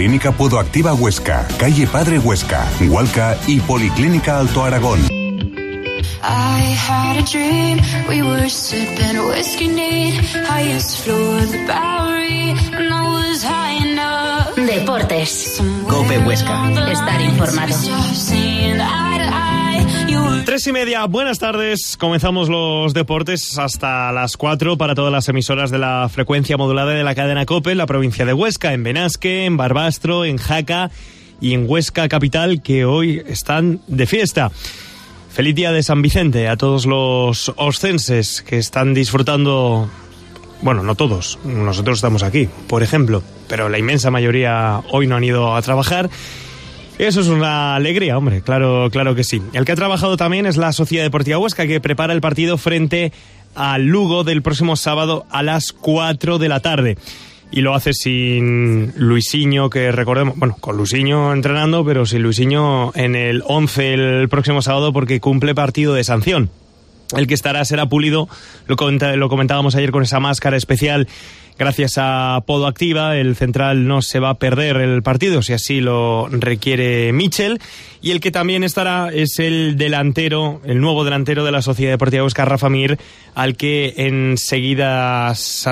Clínica Podoactiva Huesca, calle Padre Huesca, Hualca y Policlínica Alto Aragón. I had a dream, we were sipping whiskey neat, highest floor of the Bowery, and I was high enough. Deportes. COPE Huesca. Estar informado. 3:30, buenas tardes. Comenzamos los deportes hasta las 4 para todas las emisoras de la frecuencia modulada de la cadena COPE en la provincia de Huesca, en Benasque, en Barbastro, en Jaca y en Huesca capital, que hoy están de fiesta. Feliz día de San Vicente a todos los oscenses que están disfrutando. Bueno, no todos, nosotros estamos aquí, por ejemplo, pero la inmensa mayoría hoy no han ido a trabajar. Eso es una alegría, hombre, claro que sí. El que ha trabajado también es la Sociedad Deportiva Huesca, que prepara el partido frente al Lugo del próximo sábado a las 4 de la tarde. Y lo hace sin Luisinho, que recordemos, bueno, con Luisinho entrenando, pero sin Luisinho en el 11 el próximo sábado porque cumple partido de sanción. El que estará será Pulido, lo comentábamos ayer con esa máscara especial. Gracias a Podoactiva, el central no se va a perder el partido, si así lo requiere Michel. Y el que también estará es el delantero, el nuevo delantero de la Sociedad Deportiva Huesca, Rafa Mir, al que enseguida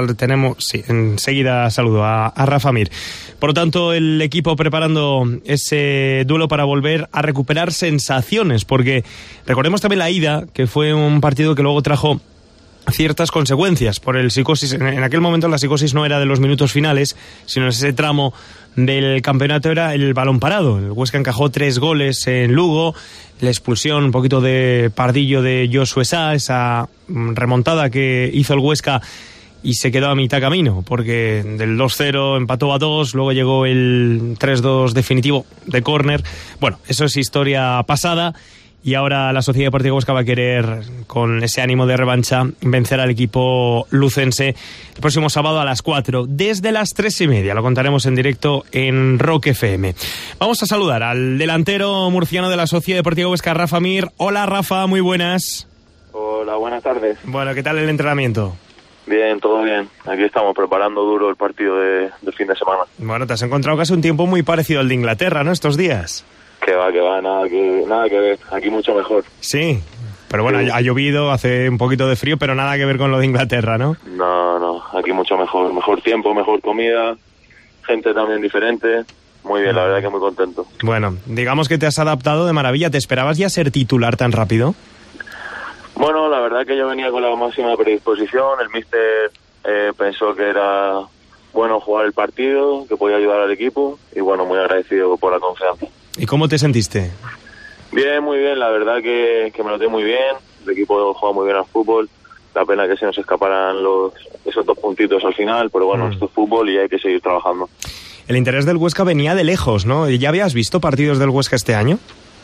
saludo a Rafa Mir. Por lo tanto, el equipo preparando ese duelo para volver a recuperar sensaciones, porque recordemos también la ida, que fue un partido que luego trajo ciertas consecuencias por el psicosis. En aquel momento la psicosis no era de los minutos finales, sino en ese tramo del campeonato era el balón parado. El Huesca encajó 3 goles en Lugo, la expulsión un poquito de Pardillo de Josué Sá, esa remontada que hizo el Huesca y se quedó a mitad camino, porque del 2-0 empató a 2, luego llegó el 3-2 definitivo de córner. Bueno, eso es historia pasada. Y ahora la Sociedad Deportiva Huesca va a querer, con ese ánimo de revancha, vencer al equipo lucense el próximo sábado a las 4, desde las 3:30. Lo contaremos en directo en Rock FM. Vamos a saludar al delantero murciano de la Sociedad Deportiva Huesca, Rafa Mir. Hola, Rafa, muy buenas. Hola, buenas tardes. Bueno, ¿qué tal el entrenamiento? Bien, todo bien. Aquí estamos preparando duro el partido de fin de semana. Bueno, te has encontrado casi un tiempo muy parecido al de Inglaterra, ¿no?, estos días. Que va, nada que ver. Aquí mucho mejor. Sí, pero bueno, sí. Ha llovido, hace un poquito de frío, pero nada que ver con lo de Inglaterra, ¿no? No, aquí mucho mejor. Mejor tiempo, mejor comida, gente también diferente. Muy bien, la verdad que muy contento. Bueno, digamos que te has adaptado de maravilla. ¿Te esperabas ya ser titular tan rápido? Bueno, la verdad que yo venía con la máxima predisposición. El míster pensó que era bueno jugar el partido, que podía ayudar al equipo. Y bueno, muy agradecido por la confianza. ¿Y cómo te sentiste? Bien, muy bien, la verdad que me noté muy bien. El equipo juega muy bien al fútbol. La pena que se nos escaparan esos 2 puntitos al final, pero bueno, esto es fútbol y hay que seguir trabajando. El interés del Huesca venía de lejos, ¿no? ¿Ya habías visto partidos del Huesca este año?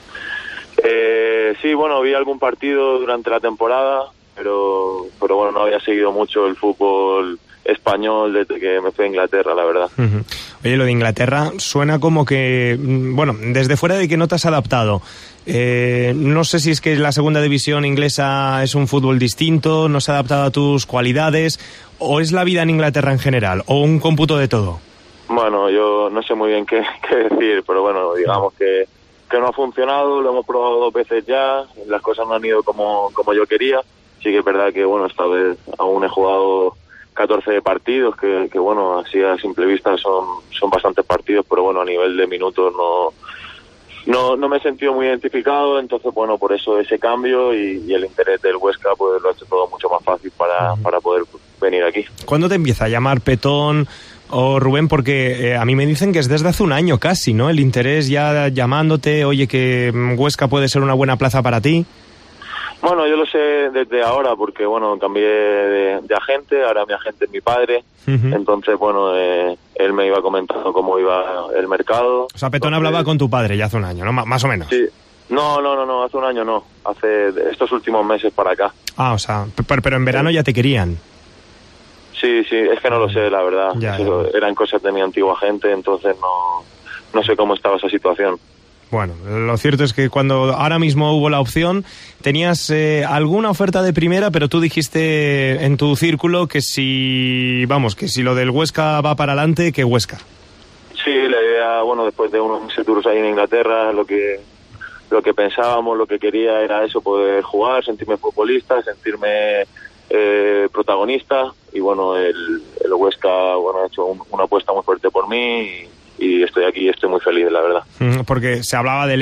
Sí, bueno, vi algún partido durante la temporada, pero bueno, no había seguido mucho el fútbol español desde que me fui a Inglaterra, la verdad. Uh-huh. Oye, lo de Inglaterra suena como que, bueno, desde fuera de que no te has adaptado. No sé si es que la segunda división inglesa es un fútbol distinto, no se ha adaptado a tus cualidades, o es la vida en Inglaterra en general, o un cómputo de todo. Bueno, yo no sé muy bien qué decir, pero bueno, digamos que no ha funcionado, lo hemos probado 2 veces ya, las cosas no han ido como yo quería. Sí que es verdad que, bueno, esta vez aún he jugado 14 partidos, que bueno, así a simple vista son bastantes partidos, pero bueno, a nivel de minutos no me he sentido muy identificado, entonces bueno, por eso ese cambio y el interés del Huesca pues lo ha hecho todo mucho más fácil para poder venir aquí. ¿Cuándo te empieza a llamar Petón o Rubén? Porque a mí me dicen que es desde hace un año casi, ¿no? El interés ya llamándote, oye, que Huesca puede ser una buena plaza para ti. Bueno, yo lo sé desde ahora porque, bueno, cambié de agente, ahora mi agente es mi padre, entonces, bueno, él me iba comentando cómo iba el mercado. O sea, Petón hablaba con tu padre ya hace un año, ¿no? Más o menos. Sí. No, hace un año no, hace estos últimos meses para acá. Ah, o sea, pero en verano ya te querían. Sí, es que no lo sé, la verdad. Ya. Eran cosas de mi antigua agente, entonces no sé cómo estaba esa situación. Bueno, lo cierto es que cuando ahora mismo hubo la opción, tenías alguna oferta de primera, pero tú dijiste en tu círculo que si lo del Huesca va para adelante, que Huesca. Sí, la idea era, bueno, después de unos meses duros ahí en Inglaterra, lo que pensábamos, lo que quería era eso, poder jugar, sentirme futbolista, sentirme protagonista, y bueno, el Huesca, bueno, ha hecho una apuesta muy fuerte por mí y estoy aquí y estoy muy feliz, la verdad. Porque se hablaba del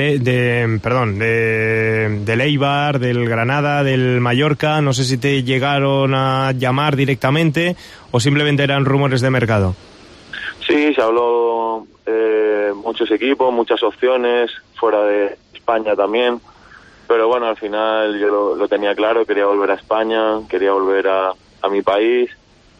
Eibar, del Granada, del Mallorca, no sé si te llegaron a llamar directamente o simplemente eran rumores de mercado. Sí, se habló muchos equipos, muchas opciones, fuera de España también, pero bueno, al final yo lo tenía claro, quería volver a España, quería volver a mi país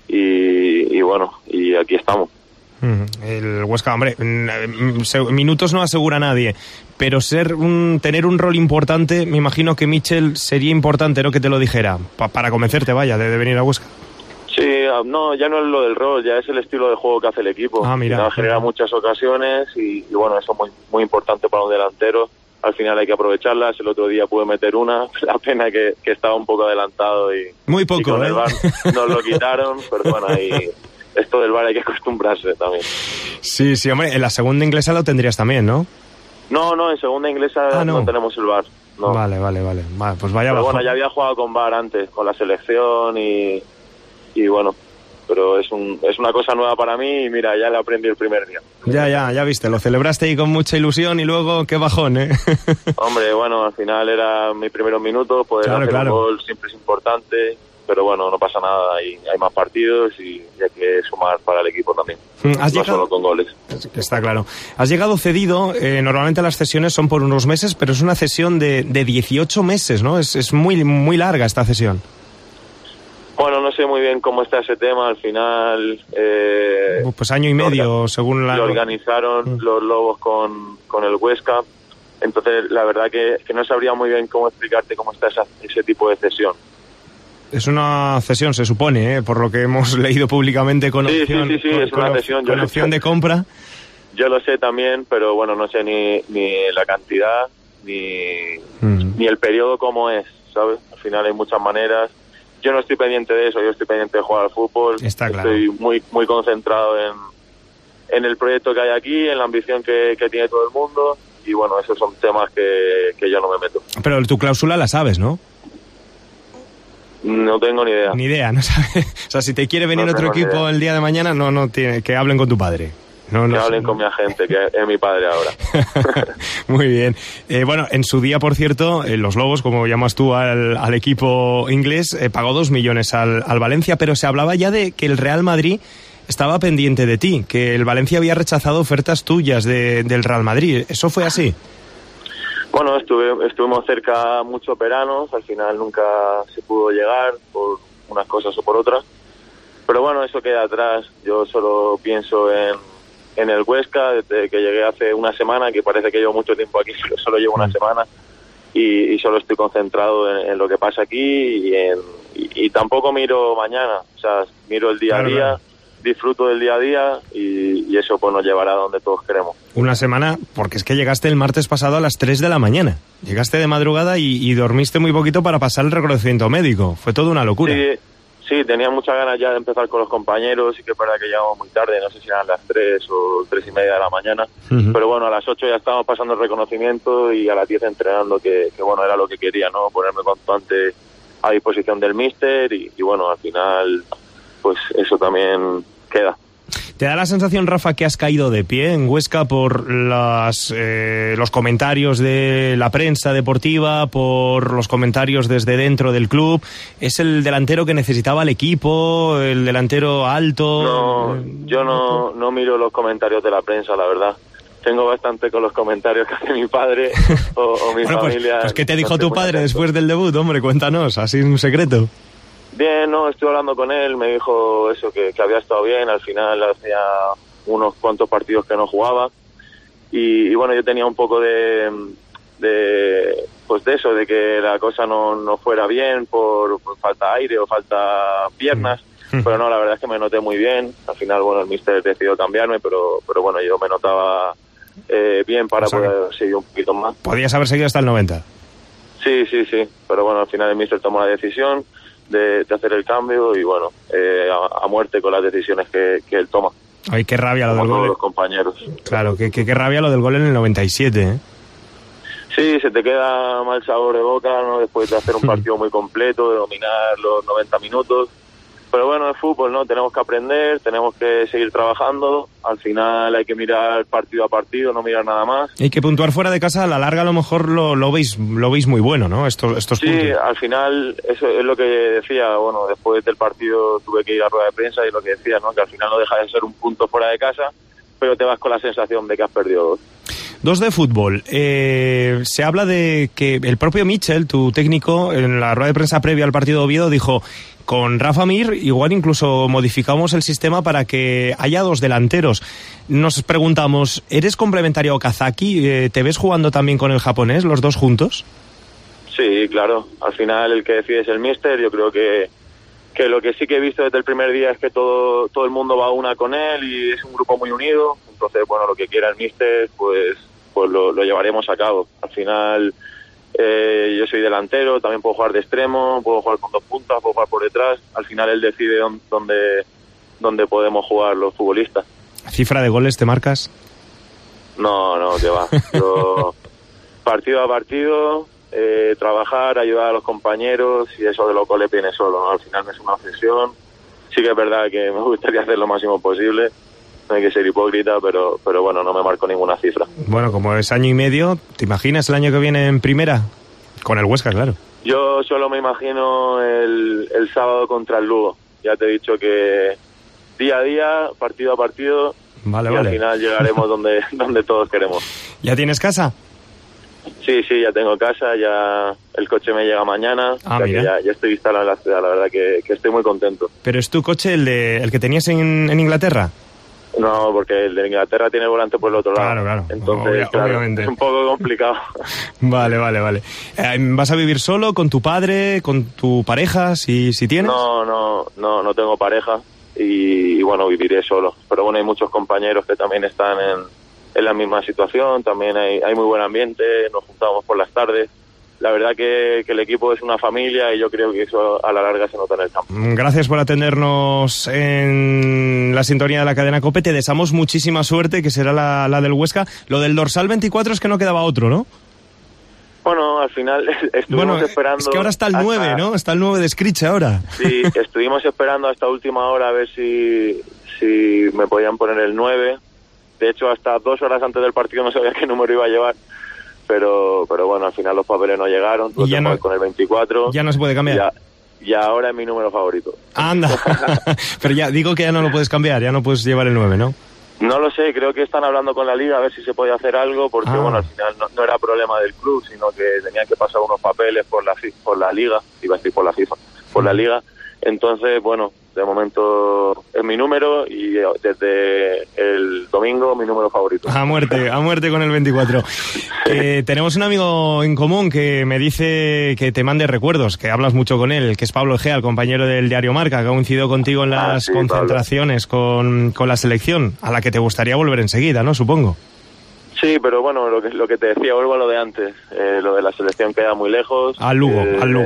y bueno, y aquí estamos. El Huesca, hombre, minutos no asegura nadie, pero tener un rol importante, me imagino que Michel sería importante, ¿no?, que te lo dijera, para convencerte, vaya, de venir a Huesca. Sí, no, ya no es lo del rol, ya es el estilo de juego que hace el equipo. Mira. Genera muchas ocasiones y bueno, eso es muy, muy importante para un delantero. Al final hay que aprovecharlas. El otro día pude meter una, la pena que estaba un poco adelantado y muy poco, y con el VAR nos lo quitaron, pero bueno, ahí esto del VAR hay que acostumbrarse también. Sí, hombre, en la segunda inglesa lo tendrías también, ¿no? No, en segunda inglesa no tenemos el VAR. No. Vale, pues vaya pero abajo. Bueno, ya había jugado con VAR antes, con la selección y bueno, pero es una cosa nueva para mí y mira, ya la aprendí el primer día. Ya viste, lo celebraste ahí con mucha ilusión y luego qué bajón, ¿eh? Hombre, bueno, al final era mis primeros minutos, poder hacer un gol siempre es importante, pero bueno, no pasa nada, hay más partidos y hay que sumar para el equipo también, no solo con goles. Está claro. Has llegado cedido, normalmente las cesiones son por unos meses, pero es una cesión de 18 meses, ¿no? Es muy, muy larga esta cesión. Bueno, no sé muy bien cómo está ese tema, al final... pues año y medio, según la... Lo organizaron los Lobos con el Huesca, entonces la verdad que no sabría muy bien cómo explicarte cómo está ese tipo de cesión. Es una cesión, se supone, por lo que hemos leído públicamente con opción, sí, es una cesión. Con opción de compra. Yo lo sé también, pero bueno, no sé ni la cantidad, ni el periodo cómo es, ¿sabes? Al final hay muchas maneras. Yo no estoy pendiente de eso, yo estoy pendiente de jugar al fútbol. Está claro. Estoy muy, muy concentrado en el proyecto que hay aquí, en la ambición que tiene todo el mundo. Y bueno, esos son temas que yo no me meto. Pero tu cláusula la sabes, ¿no? No tengo ni idea. Ni idea, no sabes. O sea, si te quiere venir otro equipo el día de mañana, no tiene, que hablen con tu padre. Que hablen con mi agente, que es mi padre ahora. Muy bien. Bueno, en su día, por cierto, los Lobos, como llamas tú al equipo inglés, pagó 2 millones al Valencia, pero se hablaba ya de que el Real Madrid estaba pendiente de ti, que el Valencia había rechazado ofertas tuyas del Real Madrid. ¿Eso fue así? Bueno, estuvimos cerca muchos veranos, al final nunca se pudo llegar por unas cosas o por otras. Pero bueno, eso queda atrás. Yo solo pienso en el Huesca, desde que llegué hace una semana, que parece que llevo mucho tiempo aquí, solo llevo una semana y solo estoy concentrado en lo que pasa aquí y tampoco miro mañana, o sea, miro el día a día, disfruto del día a día y eso pues nos llevará a donde todos queremos. Una semana, porque es que llegaste el martes pasado a las 3 de la mañana, llegaste de madrugada y dormiste muy poquito para pasar el reconocimiento médico, fue toda una locura. Sí, tenía muchas ganas ya de empezar con los compañeros, y que es verdad que llegamos muy tarde, no sé si eran las 3 o 3:30 de la mañana, pero bueno, a las 8 ya estábamos pasando el reconocimiento y a las 10 entrenando, que bueno, era lo que quería, ¿no? Ponerme constante a disposición del míster y bueno, al final, pues eso también queda. ¿Te da la sensación, Rafa, que has caído de pie en Huesca por los comentarios de la prensa deportiva, por los comentarios desde dentro del club? ¿Es el delantero que necesitaba el equipo, el delantero alto? No, yo no miro los comentarios de la prensa, la verdad. Tengo bastante con los comentarios que hace mi padre o mi familia. Pues ¿qué te dijo tu padre después del debut? Hombre, cuéntanos, así un secreto. Bien, no, estuve hablando con él, me dijo eso, que había estado bien, al final hacía unos cuantos partidos que no jugaba y bueno, yo tenía un poco de eso, de que la cosa no fuera bien por falta de aire o falta piernas, pero no, la verdad es que me noté muy bien, al final, bueno, el míster decidió cambiarme, pero bueno, yo me notaba bien para poder seguir un poquito más. ¿Podías haber seguido hasta el 90? Sí, pero bueno, al final el míster tomó la decisión de hacer el cambio y bueno, a muerte con las decisiones que él toma. Ay, qué rabia lo del todos gol. los compañeros. Claro, qué rabia lo del gol en el 97, ¿eh? Sí, se te queda mal sabor de boca, ¿no? Después de hacer un partido muy completo, de dominar los 90 minutos. Pero bueno, es fútbol, ¿no? Tenemos que aprender, tenemos que seguir trabajando. Al final hay que mirar partido a partido, no mirar nada más. Hay que puntuar fuera de casa, a la larga a lo mejor lo veis muy bueno, ¿no? Estos sí, puntos. Al final, eso es lo que decía, bueno, después del partido tuve que ir a rueda de prensa y lo que decía, ¿no? Que al final no deja de ser un punto fuera de casa, pero te vas con la sensación de que has perdido 2. 2 de fútbol. Se habla de que el propio Mitchell, tu técnico, en la rueda de prensa previa al partido de Oviedo, dijo: con Rafa Mir igual incluso modificamos el sistema para que haya 2 delanteros. Nos preguntamos, ¿eres complementario a Okazaki? ¿Te ves jugando también con el japonés, los 2 juntos? Sí, claro. Al final el que decide es el míster. Yo creo que lo que sí que he visto desde el primer día es que todo el mundo va a una con él y es un grupo muy unido. Entonces, bueno, lo que quiera el míster, pues lo llevaremos a cabo. Al final, yo soy delantero, también puedo jugar de extremo, puedo jugar con 2 puntas, puedo jugar por detrás. Al final él decide dónde podemos jugar los futbolistas. ¿Cifra de goles te marcas? No, que va. Yo, partido a partido, trabajar, ayudar a los compañeros, y eso de los goles viene solo, ¿no? Al final no es una obsesión. Sí que es verdad que me gustaría hacer lo máximo posible. No hay que ser hipócrita, pero bueno, no me marco ninguna cifra. Bueno, como es año y medio, ¿te imaginas el año que viene en primera? Con el Huesca, claro. Yo solo me imagino el sábado contra el Lugo. Ya te he dicho que día a día, partido a partido, vale. Al final llegaremos donde todos queremos. ¿Ya tienes casa? Sí, ya tengo casa, ya el coche me llega mañana, mira. ya estoy instalado en la ciudad, la verdad que estoy muy contento. ¿Pero es tu coche el que tenías en Inglaterra? No, porque el de Inglaterra tiene el volante por el otro lado. Claro. Entonces, obviamente. es un poco complicado. Vale. ¿Vas a vivir solo, con tu padre, con tu pareja, si tienes? No tengo pareja y bueno, viviré solo. Pero bueno, hay muchos compañeros que también están en la misma situación, también hay muy buen ambiente, nos juntamos por las tardes. La verdad que el equipo es una familia y yo creo que eso a la larga se nota en el campo. Gracias por atendernos en la sintonía de la cadena COPE. Te deseamos muchísima suerte, que será la del Huesca. Lo del dorsal 24 es que no quedaba otro, ¿no? Bueno, al final estuvimos esperando... Es que ahora está el 9, ¿no? Está el 9 de Scrich ahora. Sí, estuvimos esperando hasta última hora a ver si me podían poner el 9. De hecho, hasta 2 horas antes del partido no sabía qué número iba a llevar. Pero bueno, al final los papeles no llegaron, tuve que jugar con el 24. Ya no se puede cambiar. Ya ahora es mi número favorito. Anda, pero ya digo que ya no lo puedes cambiar, ya no puedes llevar el 9, ¿no? No lo sé, creo que están hablando con la Liga a ver si se puede hacer algo, porque bueno, al final no era problema del club, sino que tenían que pasar unos papeles por la Liga, iba a decir por la FIFA, por la Liga. Entonces, bueno, de momento es mi número y desde el domingo mi número favorito. A muerte con el 24. Tenemos un amigo en común que me dice que te mande recuerdos, que hablas mucho con él, que es Pablo Egea, el compañero del diario Marca, que ha coincidido contigo en las concentraciones con la selección, a la que te gustaría volver enseguida, ¿no? Supongo. Sí, pero bueno, lo que te decía, vuelvo a lo de antes. Lo de la selección queda muy lejos. Al Lugo.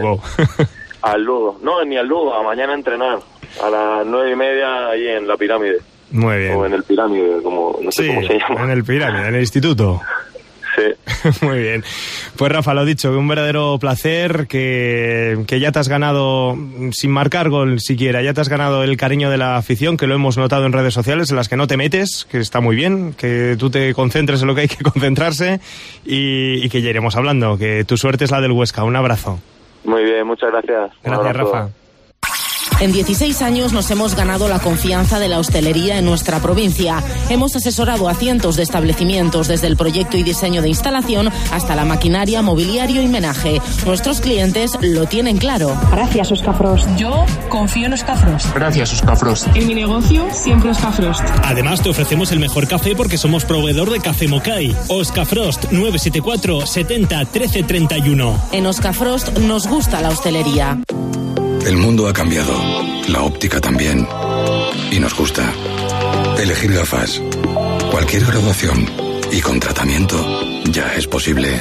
Al Lugo. No, ni al Lugo, a mañana entrenar. A las 9:30 ahí en la Pirámide. Muy bien. O en el Pirámide, no sé cómo se llama. En el Pirámide, en el instituto. Sí. Muy bien. Pues Rafa, lo dicho, un verdadero placer, que ya te has ganado, sin marcar gol siquiera, ya te has ganado el cariño de la afición, que lo hemos notado en redes sociales, en las que no te metes, que está muy bien, que tú te concentres en lo que hay que concentrarse y que ya iremos hablando, que tu suerte es la del Huesca. Un abrazo. Muy bien, muchas gracias. Gracias, Rafa. En 16 años nos hemos ganado la confianza de la hostelería en nuestra provincia. Hemos asesorado a cientos de establecimientos, desde el proyecto y diseño de instalación hasta la maquinaria, mobiliario y menaje. Nuestros clientes lo tienen claro. Gracias, Oscafrost. Yo confío en Oscafrost. Gracias, Oscafrost. En mi negocio, siempre Oscafrost. Además, te ofrecemos el mejor café porque somos proveedor de Café Mokai. Oscafrost, 974 70 13 31. En Oscafrost nos gusta la hostelería. El mundo ha cambiado, la óptica también, y nos gusta. Elegir gafas, cualquier graduación y con tratamiento ya es posible.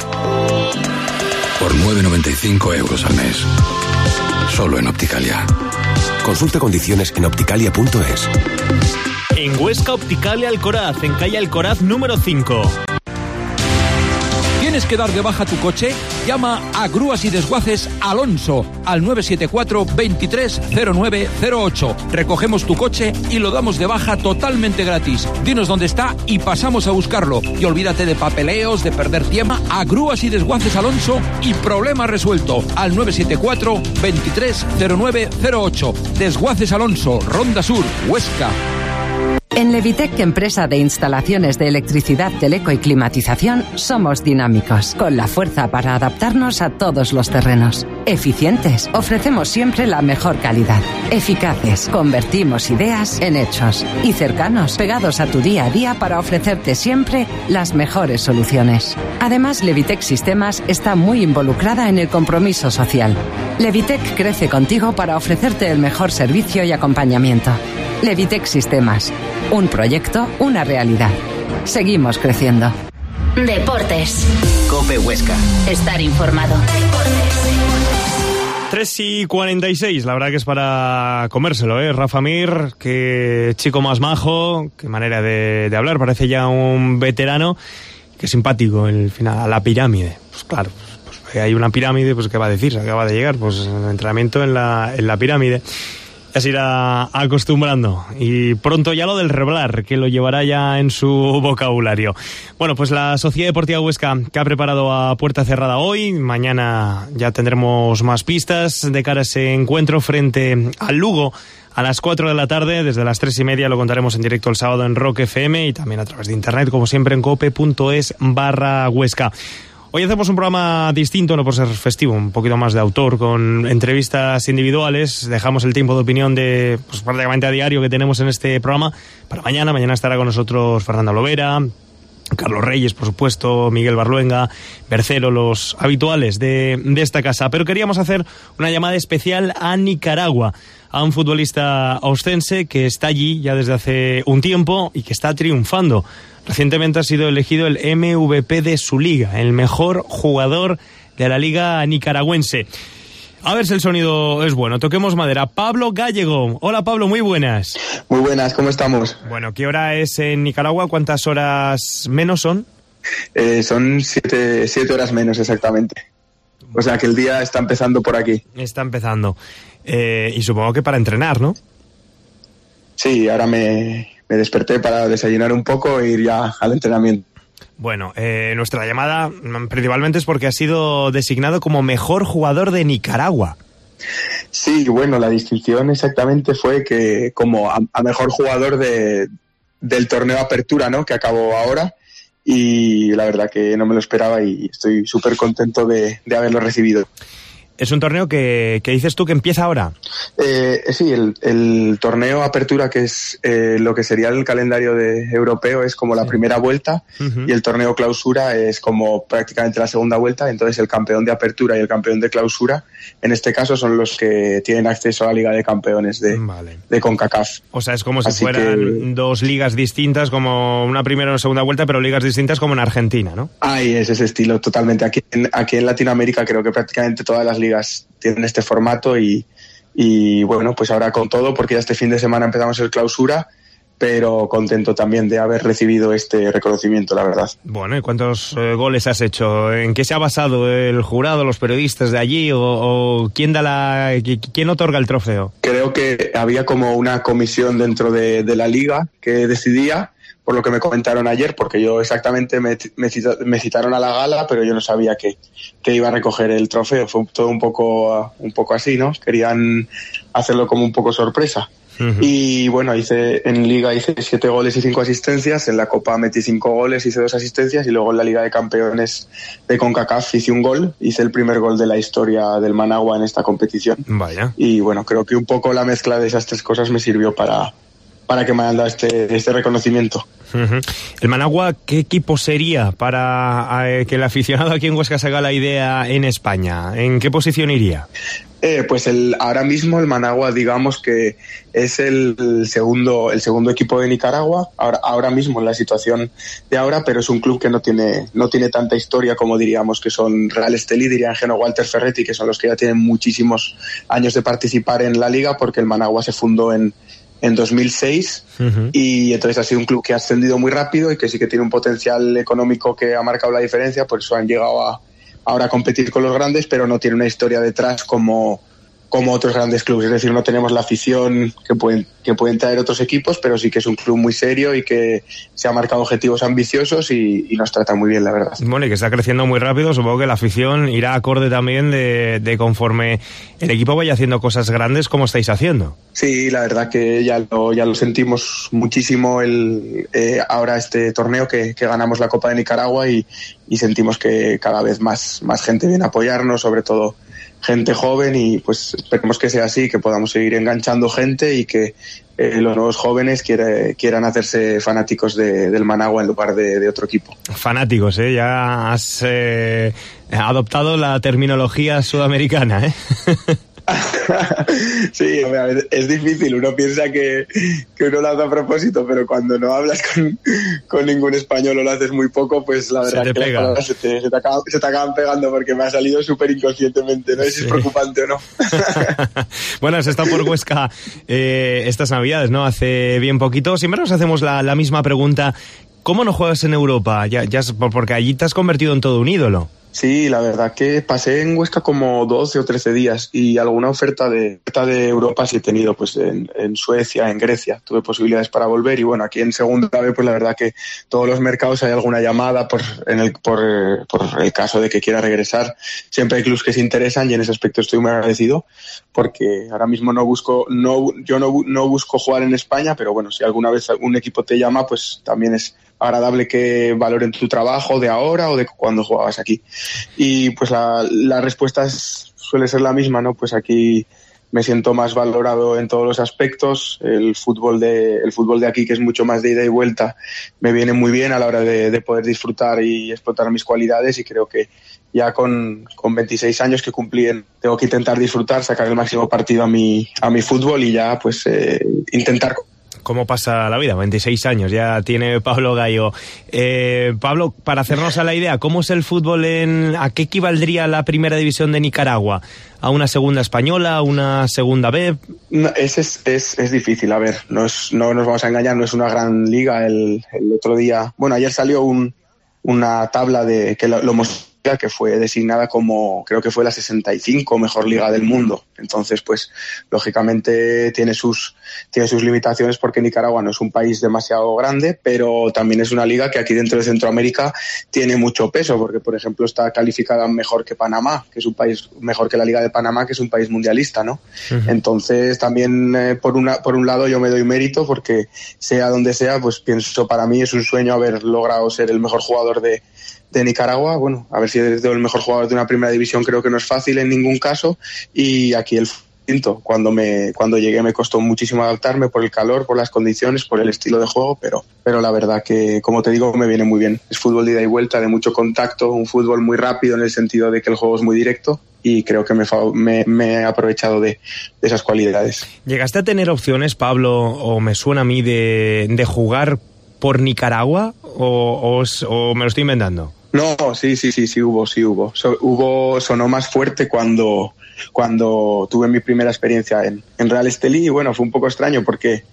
Por 9,95 € al mes, solo en Opticalia. Consulta condiciones en opticalia.es. En Huesca, Opticalia Alcoraz, en calle Alcoraz número 5. ¿Tienes que dar de baja tu coche? Llama a Grúas y Desguaces Alonso al 974 230908. Recogemos tu coche y lo damos de baja totalmente gratis. Dinos dónde está y pasamos a buscarlo. Y olvídate de papeleos, de perder tiempo. A Grúas y Desguaces Alonso y problema resuelto al 974 230908. Desguaces Alonso, Ronda Sur, Huesca. En Levitec, empresa de instalaciones de electricidad, teleco y climatización, somos dinámicos, con la fuerza para adaptarnos a todos los terrenos. Eficientes, ofrecemos siempre la mejor calidad. Eficaces, convertimos ideas en hechos. Y cercanos, pegados a tu día a día para ofrecerte siempre las mejores soluciones. Además, Levitec Sistemas está muy involucrada en el compromiso social. Levitec crece contigo para ofrecerte el mejor servicio y acompañamiento. Levitec Sistemas. Un proyecto, una realidad. Seguimos creciendo. Deportes. COPE Huesca. Estar informado. 3:46, la verdad que es para comérselo, ¿eh? Rafa Mir, qué chico más majo, qué manera de hablar, parece ya un veterano, qué simpático el final, a la pirámide. Pues claro, pues hay una pirámide, pues ¿qué va a decir? Se acaba de llegar, pues el entrenamiento en la pirámide. Ya se irá acostumbrando y pronto ya lo del reblar, que lo llevará ya en su vocabulario. Bueno, pues la Sociedad Deportiva Huesca, que ha preparado a puerta cerrada hoy, mañana ya tendremos más pistas de cara a ese encuentro frente al Lugo a las 4 de la tarde, desde las 3:30 lo contaremos en directo el sábado en Rock FM y también a través de internet, como siempre en cope.es/Huesca. Hoy hacemos un programa distinto, no por ser festivo, un poquito más de autor, con entrevistas individuales. Dejamos el tiempo de opinión de prácticamente a diario que tenemos en este programa para mañana. Mañana estará con nosotros Fernanda Lovera, Carlos Reyes, por supuesto, Miguel Barluenga, Bercero, los habituales de esta casa. Pero queríamos hacer una llamada especial a Nicaragua, a un futbolista ostense que está allí ya desde hace un tiempo y que está triunfando. Recientemente ha sido elegido el MVP de su liga, el mejor jugador de la liga nicaragüense. A ver si el sonido es bueno. Toquemos madera. Pablo Gallego. Hola, Pablo, muy buenas. Muy buenas, ¿cómo estamos? Bueno, ¿qué hora es en Nicaragua? ¿Cuántas horas menos son? Son 7 horas menos exactamente. O sea que el día está empezando por aquí. Está empezando. Y supongo que para entrenar, ¿no? Sí, ahora me desperté para desayunar un poco e ir ya al entrenamiento. Bueno, nuestra llamada principalmente es porque ha sido designado como mejor jugador de Nicaragua. Sí, bueno, la distinción exactamente fue que como a mejor jugador del torneo Apertura, ¿no?, que acabó ahora, y la verdad que no me lo esperaba y estoy súper contento de haberlo recibido. Es un torneo que dices tú que empieza ahora. Sí, el torneo Apertura, que es lo que sería el calendario europeo, es como la primera vuelta, y el torneo Clausura es como prácticamente la segunda vuelta. Entonces el campeón de Apertura y el campeón de Clausura, en este caso, son los que tienen acceso a la Liga de Campeones de CONCACAF. O sea, es como si fueran dos ligas distintas, como una primera y una segunda vuelta, pero ligas distintas como en Argentina, ¿no? Ahí es ese estilo totalmente. Aquí en Latinoamérica creo que prácticamente todas las ligas tienen este formato y bueno, pues ahora con todo, porque ya este fin de semana empezamos el Clausura, pero contento también de haber recibido este reconocimiento, la verdad. Bueno, ¿y cuántos goles has hecho? ¿En qué se ha basado el jurado, los periodistas de allí o quién quién otorga el trofeo? Creo que había como una comisión dentro de la liga que decidía, por lo que me comentaron ayer, porque yo exactamente me citaron a la gala, pero yo no sabía que iba a recoger el trofeo. Fue todo un poco así, ¿no? Querían hacerlo como un poco sorpresa. Uh-huh. Y bueno, en Liga hice 7 goles y 5 asistencias, en la Copa metí 5 goles, hice 2 asistencias, y luego en la Liga de Campeones de CONCACAF hice un gol, hice el primer gol de la historia del Managua en esta competición. Vaya. Y bueno, creo que un poco la mezcla de esas 3 cosas me sirvió para que me hayan dado este reconocimiento. Uh-huh. El Managua, ¿qué equipo sería para que el aficionado aquí en Huesca se haga la idea en España? ¿En qué posición iría? Pues ahora mismo el Managua, digamos que es el segundo equipo de Nicaragua, ahora mismo en la situación de ahora, pero es un club que no tiene tanta historia como diríamos que son Real Estelí, diría Geno, Walter Ferretti, que son los que ya tienen muchísimos años de participar en la liga, porque el Managua se fundó en en 2006 y entonces ha sido un club que ha ascendido muy rápido y que sí que tiene un potencial económico que ha marcado la diferencia, por eso han llegado ahora a competir con los grandes, pero no tiene una historia detrás como otros grandes clubes, es decir, no tenemos la afición que pueden traer otros equipos, pero sí que es un club muy serio y que se ha marcado objetivos ambiciosos y nos trata muy bien, la verdad. Bueno, y que está creciendo muy rápido, supongo que la afición irá acorde también de conforme el equipo vaya haciendo cosas grandes como estáis haciendo. Sí, la verdad que ya lo sentimos muchísimo ahora este torneo que ganamos la Copa de Nicaragua y sentimos que cada vez más gente viene a apoyarnos, sobre todo gente joven, y pues esperemos que sea así, que podamos seguir enganchando gente y que los nuevos jóvenes quieran hacerse fanáticos del Managua en lugar de otro equipo. Fanáticos, ya has adoptado la terminología sudamericana, ¿eh? Sí, es difícil, uno piensa que uno lo hace a propósito, pero cuando no hablas con ningún español o lo haces muy poco, pues la verdad es que las palabras se te acaban pegando, porque me ha salido súper inconscientemente, no sé si es preocupante o no. Bueno, has estado por Huesca estas navidades, ¿no? Hace bien poquito. Siempre nos hacemos la misma pregunta: ¿cómo no juegas en Europa? Ya porque allí te has convertido en todo un ídolo. Sí, la verdad que pasé en Huesca como 12 o 13 días y alguna oferta de Europa sí he tenido, pues en Suecia, en Grecia, tuve posibilidades para volver, y bueno, aquí en segunda vez pues la verdad que todos los mercados hay alguna llamada por el caso de que quiera regresar. Siempre hay clubes que se interesan y en ese aspecto estoy muy agradecido, porque ahora mismo no busco jugar en España, pero bueno, si alguna vez algún equipo te llama, pues también es agradable que valoren tu trabajo de ahora o de cuando jugabas aquí. Y pues la respuesta suele ser la misma, ¿no? Pues aquí me siento más valorado en todos los aspectos. El fútbol de aquí, que es mucho más de ida y vuelta, me viene muy bien a la hora de poder disfrutar y explotar mis cualidades, y creo que ya con 26 años que cumplí, tengo que intentar disfrutar, sacar el máximo partido a mi fútbol y ya pues intentar. ¿Cómo pasa la vida? 26 años ya tiene Pablo Gallo. Pablo, para hacernos a la idea, ¿cómo es el fútbol ¿a qué equivaldría la primera división de Nicaragua? ¿A una segunda española? ¿A una segunda B? No, es difícil, a ver, no nos vamos a engañar, no es una gran liga. El otro día, bueno, ayer salió una tabla que lo mostró, que fue designada como, creo que fue la 65 mejor liga del mundo. Entonces, pues, lógicamente tiene sus limitaciones, porque Nicaragua no es un país demasiado grande, pero también es una liga que aquí dentro de Centroamérica tiene mucho peso, porque, por ejemplo, está calificada mejor que Panamá, que es un país mejor que la Liga de Panamá, que es un país mundialista, ¿no? Uh-huh. Entonces, también, por un lado, yo me doy mérito, porque sea donde sea, pues pienso, para mí es un sueño haber logrado ser el mejor jugador de Nicaragua. Bueno, a ver si he sido el mejor jugador de una primera división, creo que no es fácil en ningún caso, y aquí el quinto. Cuando llegué me costó muchísimo adaptarme, por el calor, por las condiciones, por el estilo de juego, pero la verdad que, como te digo, me viene muy bien. Es fútbol de ida y vuelta, de mucho contacto, un fútbol muy rápido en el sentido de que el juego es muy directo, y creo que me he aprovechado de esas cualidades. ¿Llegaste a tener opciones, Pablo, o me suena a mí, de jugar por Nicaragua, o me lo estoy inventando? No, sí hubo. Sonó más fuerte cuando tuve mi primera experiencia en Real Estelí, y bueno, fue un poco extraño porque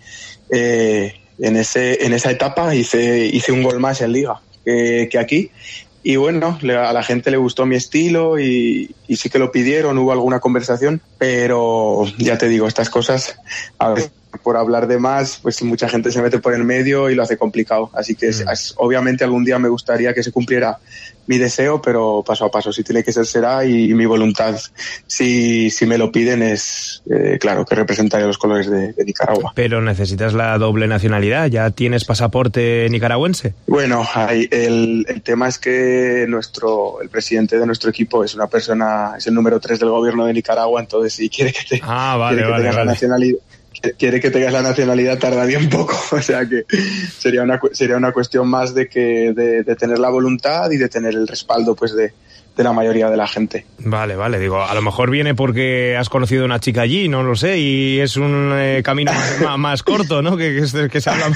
en esa etapa hice un gol más en Liga que aquí, y bueno, a la gente le gustó mi estilo y sí que lo pidieron, hubo alguna conversación, pero ya te digo, estas cosas a veces, por hablar de más, pues mucha gente se mete por el medio y lo hace complicado. Así que obviamente algún día me gustaría que se cumpliera mi deseo, pero paso a paso, si tiene que ser, será, y mi voluntad, si me lo piden, es claro que representaré los colores de Nicaragua. Pero necesitas la doble nacionalidad, ¿ya tienes pasaporte nicaragüense? Bueno, el tema es que el presidente de nuestro equipo es el número 3 del gobierno de Nicaragua, entonces si quiere que tengas la nacionalidad, quiere que tengas la nacionalidad, tardaría un poco, o sea que sería una cuestión más de tener la voluntad y de tener el respaldo, pues, de la mayoría de la gente. Vale, digo, a lo mejor viene porque has conocido a una chica allí, no lo sé, y es un camino más corto, ¿no? Que se habla.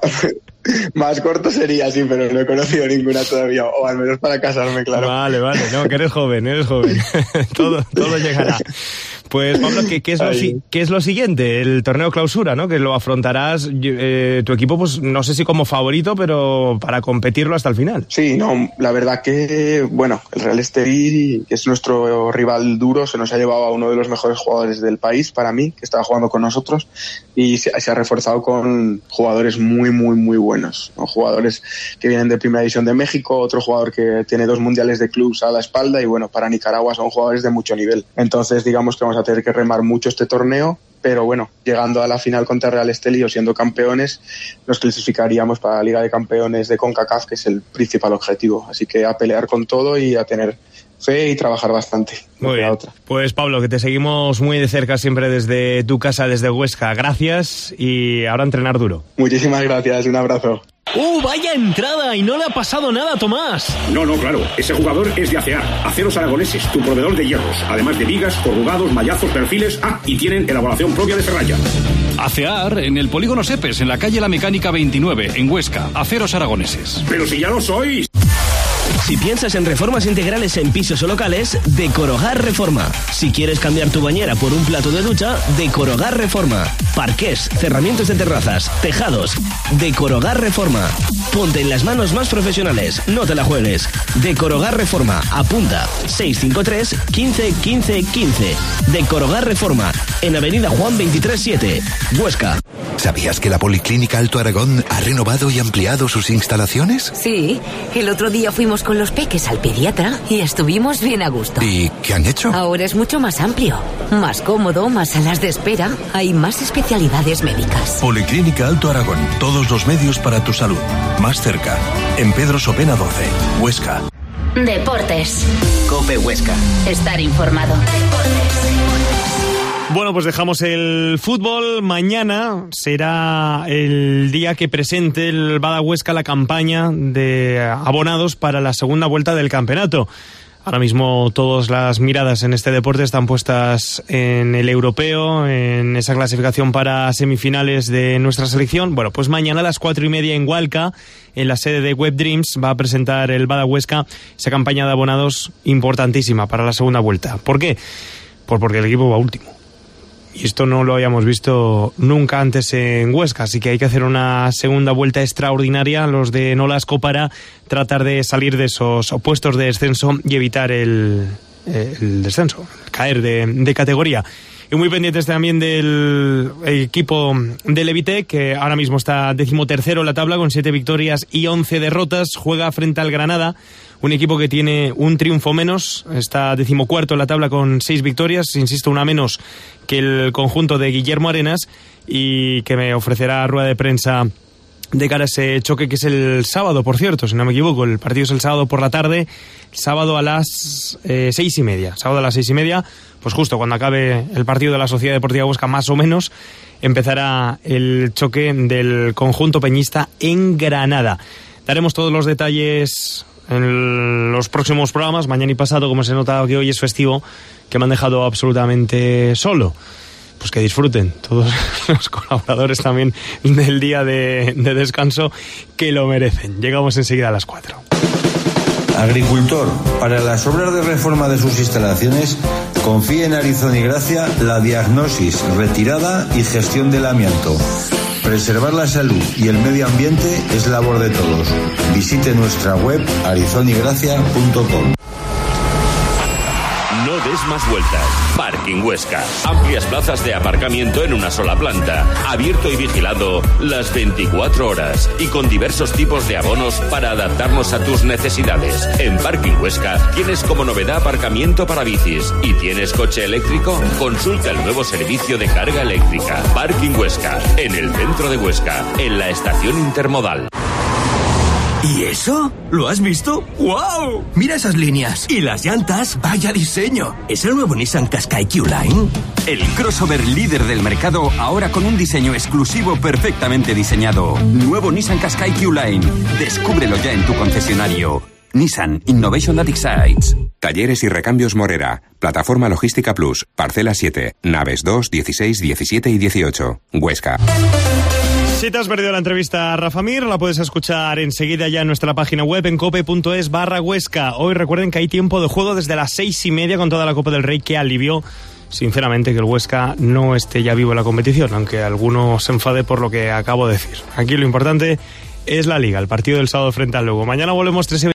Más corto sería, sí, pero no he conocido ninguna todavía, o al menos para casarme, claro. Vale, no, que eres joven. Todo llegará. Pues Pablo, ¿qué es lo siguiente? El torneo clausura, ¿no? Que lo afrontarás tu equipo, pues no sé si como favorito, pero para competirlo hasta el final. Sí, no, la verdad que, bueno, el Real Estelí, que es nuestro rival duro, se nos ha llevado a uno de los mejores jugadores del país, para mí, que estaba jugando con nosotros, y se ha reforzado con jugadores muy, muy, muy buenos, ¿no? Jugadores que vienen de Primera División de México, otro jugador que tiene 2 mundiales de clubs a la espalda, y bueno, para Nicaragua son jugadores de mucho nivel. Entonces, digamos que vamos a tener que remar mucho este torneo, pero bueno, llegando a la final contra Real Estelí o siendo campeones, nos clasificaríamos para la Liga de Campeones de CONCACAF, que es el principal objetivo. Así que a pelear con todo y a tener fe y trabajar bastante. Muy bien. Pues Pablo, que te seguimos muy de cerca siempre desde tu casa, desde Huesca. Gracias y ahora entrenar duro. Muchísimas gracias, un abrazo. ¡Vaya entrada! Y no le ha pasado nada a Tomás. No, claro. Ese jugador es de ACEAR, Aceros Aragoneses, tu proveedor de hierros. Además de vigas, corrugados, mallazos, perfiles. Y tienen elaboración propia de ferralla. ACEAR en el polígono Sepes, en la calle La Mecánica 29, en Huesca. Aceros Aragoneses. ¡Pero si ya lo sois! Si piensas en reformas integrales en pisos o locales, Decorogar Reforma. Si quieres cambiar tu bañera por un plato de ducha, Decorogar Reforma. Parqués, cerramientos de terrazas, tejados. Decorogar Reforma. Ponte en las manos más profesionales, no te la juegues. Decorogar Reforma. Apunta 653 15 15 15. Decorogar Reforma. En Avenida Juan 23-7, Huesca. ¿Sabías que la Policlínica Alto Aragón ha renovado y ampliado sus instalaciones? Sí, el otro día fuimos con los peques al pediatra y estuvimos bien a gusto. ¿Y qué han hecho? Ahora es mucho más amplio, más cómodo, más salas de espera, hay más especialidades médicas. Policlínica Alto Aragón, todos los medios para tu salud. Más cerca, en Pedro Sopena 12, Huesca. Deportes. COPE Huesca. Estar informado. Bueno, pues dejamos el fútbol. Mañana será el día que presente el Bada Huesca la campaña de abonados para la segunda vuelta del campeonato. Ahora mismo todas las miradas en este deporte están puestas en el europeo, en esa clasificación para semifinales de nuestra selección. Bueno, pues mañana a las 4:30 en Hualca, en la sede de Web Dreams, va a presentar el Bada Huesca esa campaña de abonados importantísima para la segunda vuelta. ¿Por qué? Pues porque el equipo va último. Y esto no lo habíamos visto nunca antes en Huesca, así que hay que hacer una segunda vuelta extraordinaria, los de Nolasco, para tratar de salir de esos puestos de descenso y evitar el descenso, caer de categoría. Y muy pendientes también del equipo del Levitec, que ahora mismo está 13º en la tabla con 7 victorias y 11 derrotas. Juega frente al Granada, un equipo que tiene un triunfo menos. Está 14º en la tabla con 6 victorias, insisto, una menos que el conjunto de Guillermo Arenas, y que me ofrecerá rueda de prensa de cara a ese choque, que es el sábado, por cierto, si no me equivoco. El partido es el sábado por la tarde, sábado a las 6:30. Sábado a las 6:30, pues justo cuando acabe el partido de la Sociedad Deportiva Huesca, más o menos, empezará el choque del conjunto peñista en Granada. Daremos todos los detalles en los próximos programas, mañana y pasado, como se nota que hoy es festivo, que me han dejado absolutamente solo. Pues que disfruten todos los colaboradores también del día de descanso, que lo merecen. Llegamos enseguida a las 4. Agricultor, para las obras de reforma de sus instalaciones, confíe en Arizón y Gracia la diagnosis, retirada y gestión del amianto. Preservar la salud y el medio ambiente es labor de todos. Visite nuestra web arizonygracia.com. No des más vueltas. Parking Huesca. Amplias plazas de aparcamiento en una sola planta. Abierto y vigilado las 24 horas. Y con diversos tipos de abonos para adaptarnos a tus necesidades. En Parking Huesca tienes como novedad aparcamiento para bicis. ¿Y tienes coche eléctrico? Consulta el nuevo servicio de carga eléctrica. Parking Huesca. En el centro de Huesca. En la estación intermodal. ¿Y eso? ¿Lo has visto? ¡Wow! Mira esas líneas. Y las llantas, vaya diseño. ¿Es el nuevo Nissan Qashqai Q-Line? El crossover líder del mercado, ahora con un diseño exclusivo perfectamente diseñado. Nuevo Nissan Qashqai Q-Line. Descúbrelo ya en tu concesionario. Nissan Innovation That Excites. Talleres y recambios Morera. Plataforma Logística Plus. Parcela 7. Naves 2, 16, 17 y 18. Huesca. Si te has perdido la entrevista a Rafa Mir, la puedes escuchar enseguida ya en nuestra página web en cope.es/Huesca. Hoy recuerden que hay tiempo de juego desde las 6:30 con toda la Copa del Rey, que alivió sinceramente, que el Huesca no esté ya vivo en la competición, aunque alguno se enfade por lo que acabo de decir. Aquí lo importante es la Liga, el partido del sábado frente al Lugo. Mañana volvemos 13:20.